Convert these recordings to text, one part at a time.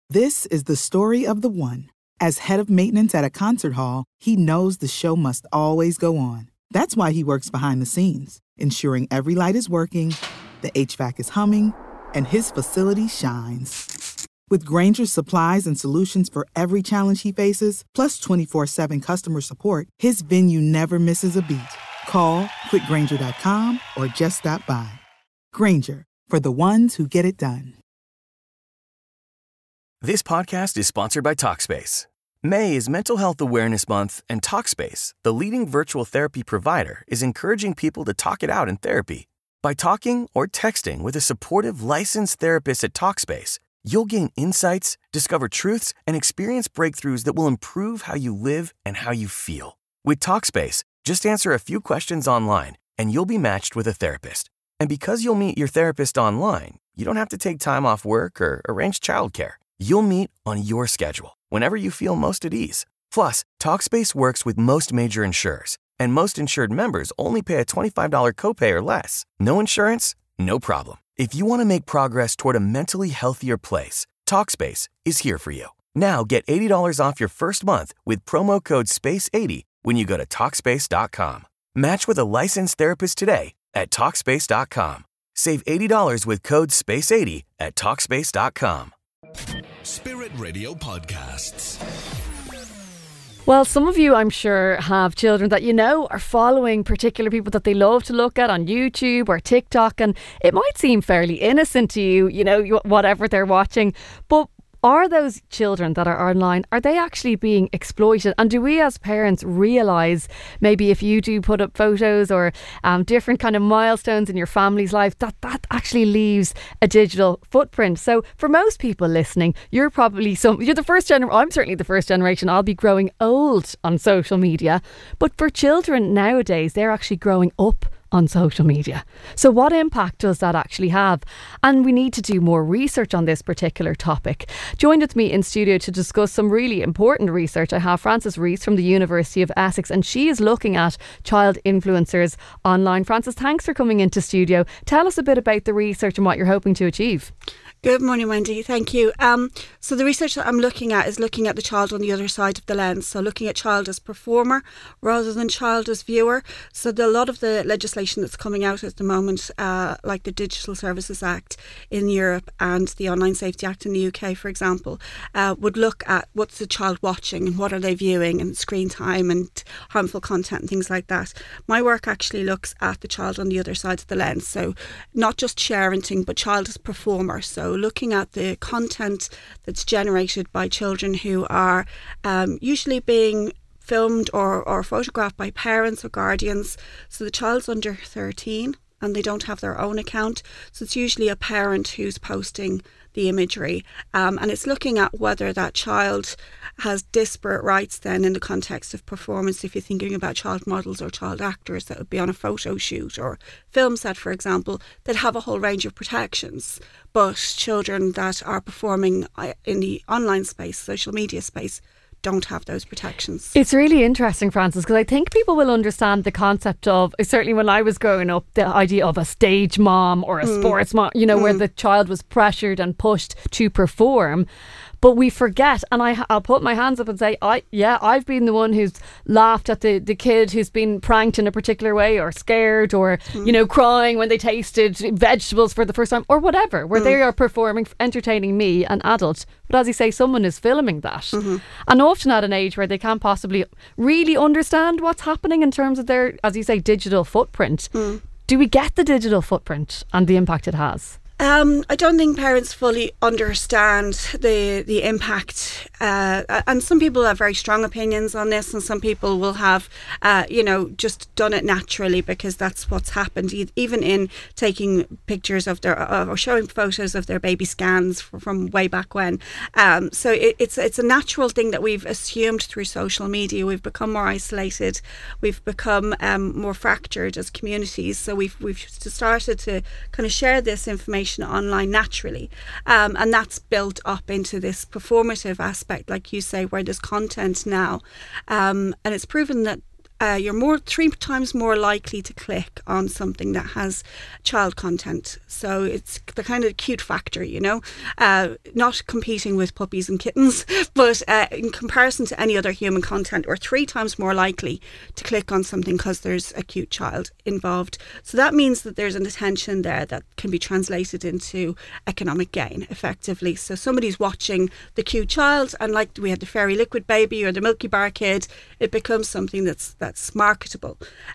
This is the story of the one. As head of maintenance at a concert hall, he knows the show must always go on. That's why he works behind the scenes, ensuring every light is working, the HVAC is humming, and his facility shines. With Grainger's supplies and solutions for every challenge he faces, plus 24/7 customer support, his venue never misses a beat. Call quickgrainger.com or just stop by. Grainger, for the ones who get it done. This podcast is sponsored by Talkspace. May is Mental Health Awareness Month, and Talkspace, the leading virtual therapy provider, is encouraging people to talk it out in therapy. By talking or texting with a supportive, licensed therapist at Talkspace, you'll gain insights, discover truths, and experience breakthroughs that will improve how you live and how you feel. With Talkspace, just answer a few questions online, and you'll be matched with a therapist. And because you'll meet your therapist online, you don't have to take time off work or arrange childcare. You'll meet on your schedule, whenever you feel most at ease. Plus, Talkspace works with most major insurers, and most insured members only pay a $25 copay or less. No insurance? No problem. If you want to make progress toward a mentally healthier place, Talkspace is here for you. Now get $80 off your first month with promo code SPACE80 when you go to Talkspace.com. Match with a licensed therapist today at Talkspace.com. Save $80 with code SPACE80 at Talkspace.com. Spirit Radio Podcasts. Well, some of you, I'm sure, have children that you know are following particular people that they love to look at on YouTube or TikTok, and it might seem fairly innocent to you, you know, whatever they're watching, but are those children that are online, are they actually being exploited? And do we as parents realise, maybe if you do put up photos or different kind of milestones in your family's life, that actually leaves a digital footprint? So for most people listening, you're the first generation. I'm certainly the first generation. I'll be growing old on social media. But for children nowadays, they're actually growing up on social media. So what impact does that actually have? And we need to do more research on this particular topic. Joined with me in studio to discuss some really important research, I have Frances Rees from the University of Essex, and she is looking at child influencers online. Frances, thanks for coming into studio. Tell us a bit about the research and what you're hoping to achieve. Good morning, Wendy. Thank you. So the research that I'm looking at is looking at the child on the other side of the lens. So looking at child as performer rather than child as viewer. So a lot of the legislation that's coming out at the moment, like the Digital Services Act in Europe and the Online Safety Act in the UK, for example, would look at what's the child watching and what are they viewing and screen time and harmful content and things like that. My work actually looks at the child on the other side of the lens. So not just parenting, but child as performer. So looking at the content that's generated by children who are usually being filmed or photographed by parents or guardians. So the child's under 13 and they don't have their own account. So it's usually a parent who's posting the imagery. And it's looking at whether that child has disparate rights then in the context of performance. If you're thinking about child models or child actors that would be on a photo shoot or film set, for example, that have a whole range of protections. But children that are performing in the online space, social media space, don't have those protections. It's really interesting, Frances, because I think people will understand the concept of, certainly when I was growing up, the idea of a stage mom or a sports mom, you know, where the child was pressured and pushed to perform. But we forget, and I'll put my hands up and say, I've been the one who's laughed at the kid who's been pranked in a particular way or scared or, you know, crying when they tasted vegetables for the first time or whatever, where they are performing, entertaining me, an adult. But as you say, someone is filming that. And often at an age where they can't possibly really understand what's happening in terms of their, as you say, digital footprint. Do we get the digital footprint and the impact it has? I don't think parents fully understand the impact, and some people have very strong opinions on this, and some people will have, just done it naturally because that's what's happened. Even in taking pictures of their or showing photos of their baby scans from way back when. So it's a natural thing that we've assumed through social media. We've become more isolated. We've become more fractured as communities. So we've started to kind of share this information online naturally, and that's built up into this performative aspect, like you say, where there's content now, and it's proven that you're 3 times more likely to click on something that has child content. So it's the kind of cute factor, not competing with puppies and kittens, but in comparison to any other human content, we're 3 times more likely to click on something because there's a cute child involved. So that means that there's an attention there that can be translated into economic gain effectively. So somebody's watching the cute child, and like we had the Fairy Liquid Baby or the Milky Bar Kid, it becomes something that's marketable.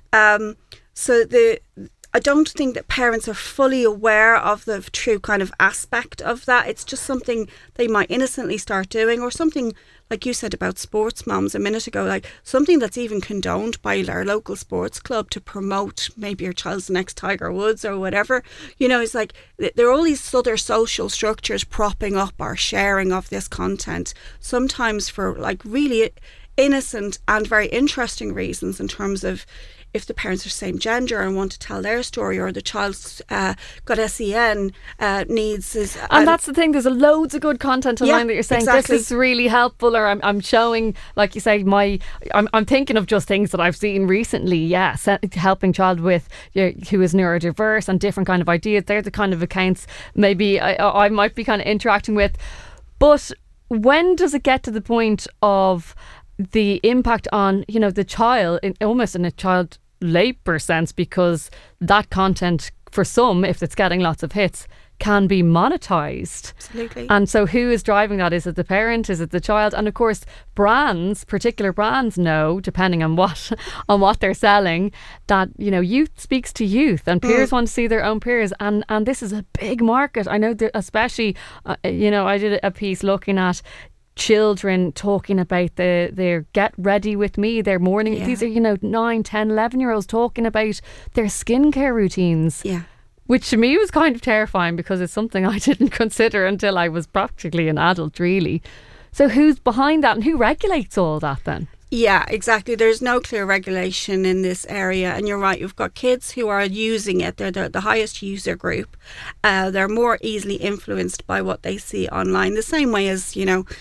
I don't think that parents are fully aware of the true kind of aspect of that. It's just something they might innocently start doing, or something like you said about sports moms a minute ago, like something that's even condoned by their local sports club to promote maybe your child's the next Tiger Woods or whatever. It's like there are all these other social structures propping up our sharing of this content, sometimes for like really innocent and very interesting reasons, in terms of if the parents are same gender and want to tell their story, or the child's got SEN needs. And that's the thing, there's loads of good content online that you're saying, exactly. This is really helpful, or I'm showing, like you say, I'm thinking of just things that I've seen recently, helping child with who is neurodiverse and different kind of ideas. They're the kind of accounts maybe I might be kind of interacting with. But when does it get to the point of the impact on, the child, almost in a child labour sense, because that content, for some, if it's getting lots of hits, can be monetized. Absolutely. And so who is driving that? Is it the parent? Is it the child? And of course, particular brands know, depending on what they're selling, that, youth speaks to youth, and peers want to see their own peers. And this is a big market. I know that, especially, I did a piece looking at children talking about their get ready with me, their morning. These are 9, 10, 11-year-olds talking about their skincare routines, which to me was kind of terrifying, because it's something I didn't consider until I was practically an adult, really. So who's behind that, and who regulates all that then? Yeah, exactly. There's no clear regulation in this area, and you're right. You've got kids who are using it. They're the highest user group. They're more easily influenced by what they see online. The same way as,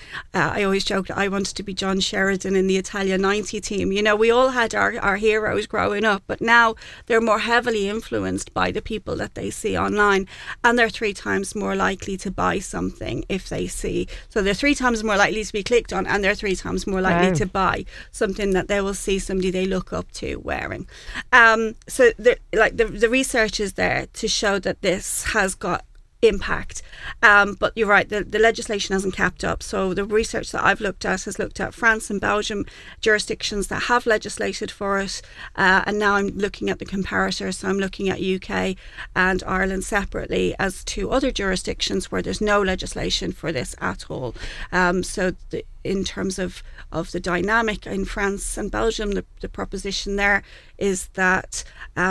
I always joke that I wanted to be John Sheridan in the Italia 90 team. We all had our heroes growing up, but now they're more heavily influenced by the people that they see online, and they're 3 times more likely to buy something if they see. So they're 3 times more likely to be clicked on, and they're 3 times more likely to buy something that they will see somebody they look up to wearing. So the research is there to show that this has got impact, but you're right, the legislation hasn't kept up. So the research that I've looked at has looked at France and Belgium, jurisdictions that have legislated for it, and now I'm looking at the comparator. So I'm looking at UK and Ireland separately as to other jurisdictions where there's no legislation for this at all. In terms of the dynamic in France and Belgium, the proposition there is that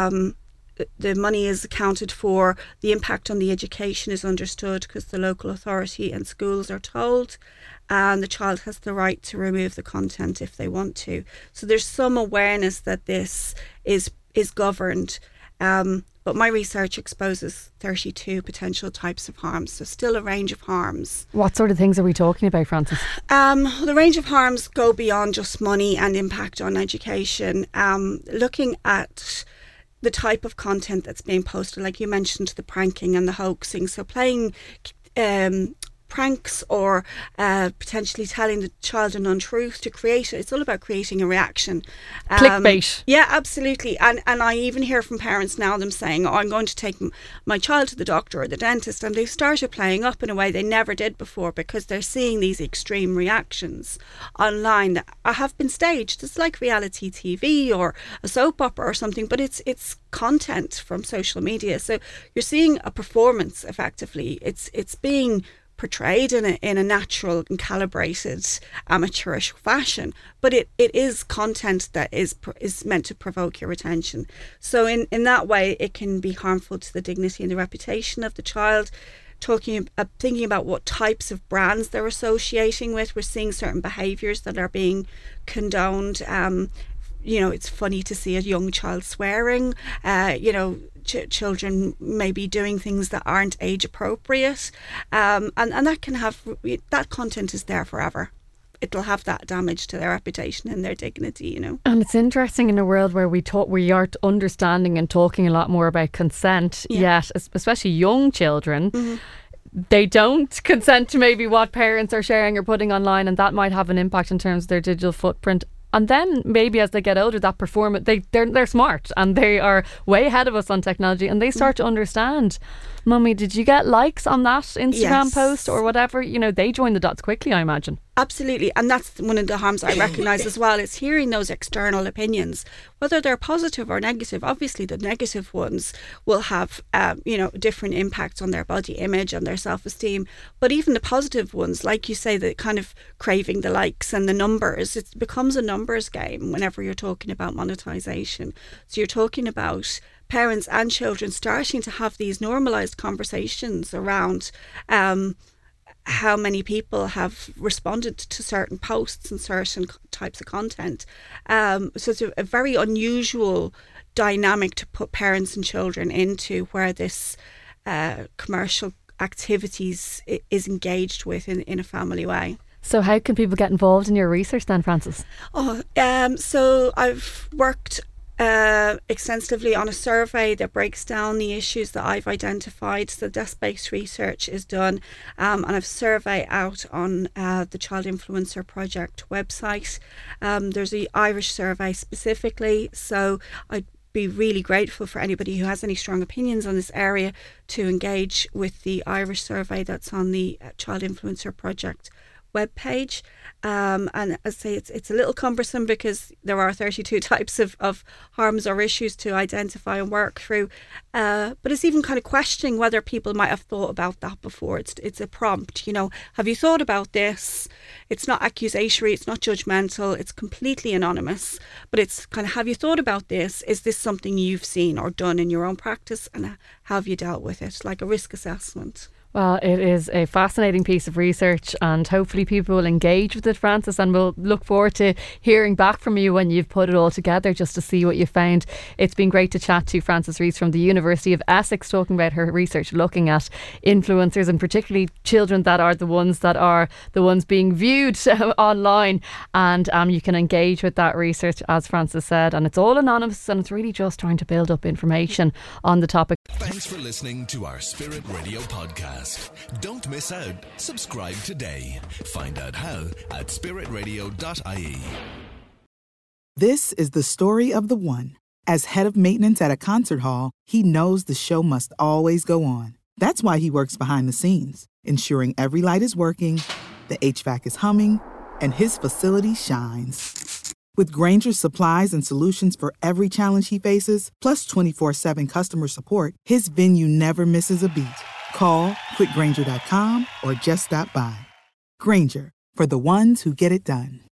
the money is accounted for, the impact on the education is understood because the local authority and schools are told, and the child has the right to remove the content if they want to. So there's some awareness that this is governed, but my research exposes 32 potential types of harms, so still a range of harms. What sort of things are we talking about, Frances? The range of harms go beyond just money and impact on education. Looking at the type of content that's being posted, like you mentioned, the pranking and the hoaxing. So playing pranks or potentially telling the child an untruth to create it. It's all about creating a reaction. Clickbait. Yeah, absolutely. And I even hear from parents now them saying, I'm going to take my child to the doctor or the dentist, and they've started playing up in a way they never did before because they're seeing these extreme reactions online that have been staged. It's like reality TV or a soap opera or something, but it's content from social media. So you're seeing a performance effectively. It's being portrayed in a natural and calibrated amateurish fashion, but it is content that is meant to provoke your attention. So in that way it can be harmful to the dignity and the reputation of the child. Thinking about what types of brands they're associating with, we're seeing certain behaviours that are being condoned. It's funny to see a young child swearing, children may be doing things that aren't age appropriate, and that can have, that content is there forever. it'll have that damage to their reputation and their dignity, you know. And it's interesting in a world where we are understanding and talking a lot more about consent, yet especially young children, they don't consent to maybe what parents are sharing or putting online, and that might have an impact in terms of their digital footprint. And then maybe as they get older, that performance, they're smart and they are way ahead of us on technology, and they start to understand, Mummy, did you get likes on that Instagram post or whatever? You know, they join the dots quickly, I imagine. Absolutely. And that's one of the harms I recognise as well, is hearing those external opinions, whether they're positive or negative. Obviously, the negative ones will have, different impacts on their body image and their self-esteem. But even the positive ones, like you say, the kind of craving the likes and the numbers, it becomes a numbers game whenever you're talking about monetisation. So you're talking about parents and children starting to have these normalised conversations around how many people have responded to certain posts and certain types of content. So it's a very unusual dynamic to put parents and children into, where this commercial activities is engaged with in a family way. So how can people get involved in your research then, Frances? So I've worked extensively on a survey that breaks down the issues that I've identified. So desk-based research is done, and I've survey out on the Child Influencer Project website. There's the Irish survey specifically, so I'd be really grateful for anybody who has any strong opinions on this area to engage with the Irish survey that's on the Child Influencer Project webpage. And as I say, it's a little cumbersome because there are 32 types of harms or issues to identify and work through. But it's even kind of questioning whether people might have thought about that before. It's a prompt, have you thought about this? It's not accusatory, it's not judgmental, it's completely anonymous. But it's kind of, have you thought about this? Is this something you've seen or done in your own practice? And how have you dealt with it? Like a risk assessment. Well, it is a fascinating piece of research, and hopefully people will engage with it, Frances, and we'll look forward to hearing back from you when you've put it all together, just to see what you found. It's been great to chat to Frances Rees from the University of Essex, talking about her research looking at influencers, and particularly children that are the ones being viewed online. And you can engage with that research, as Frances said, and it's all anonymous, and it's really just trying to build up information on the topic. Thanks for listening to our Spirit Radio podcast. Don't miss out. Subscribe today. Find out how at spiritradio.ie. This is the story of the one. As head of maintenance at a concert hall, he knows the show must always go on. That's why he works behind the scenes, ensuring every light is working, the HVAC is humming, and his facility shines. With Grainger's supplies and solutions for every challenge he faces, plus 24/7 customer support, his venue never misses a beat. Call quickgrainger.com or just stop by. Grainger, for the ones who get it done.